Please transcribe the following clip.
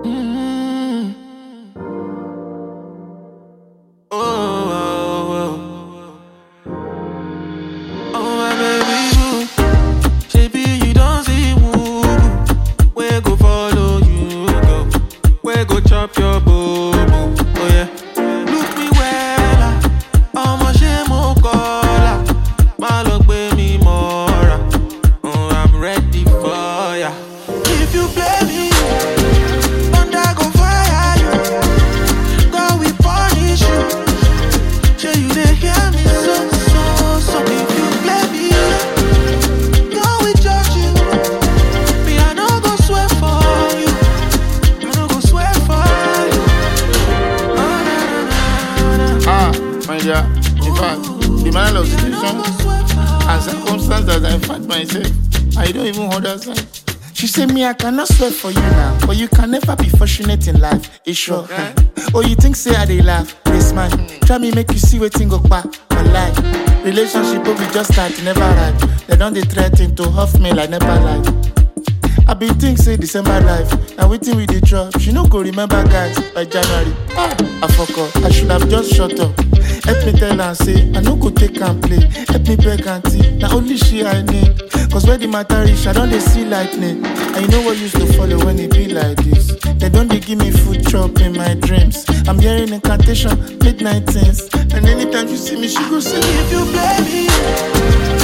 Chop your boo, oh yeah. Look me well, I'ma shame mo kola. Malo gbe mi mora, oh I'm ready for ya. If you play me, thunder go fire you. God will punish you. Sure you dey hear me so. If you play me, God will judge you. Me I no go swear for you. My dear, in fact, the manner of situation and circumstances I find myself, I don't even understand. She said, me, I cannot swear for you now, but you can never be fortunate in life. It's sure. Oh, you think say I dey laugh, they smile. Try me make you see wetin go back, but lie. Relationship will be just start, never right. They don't dey threaten to huff me like never lie. I been think say December life, and waiting with the drop. She no go remember guys by January. I fuck up, I should have just shut up. Help me tell her say I no go take and play. Help me beg auntie, now only she I need. Cause where the matter is, I don't dey see lightning. And you know what used to follow when it be like this. They don't dey give me food chop in my dreams. I'm hearing incantation, midnight things. And anytime you see me, she go say, if you play me.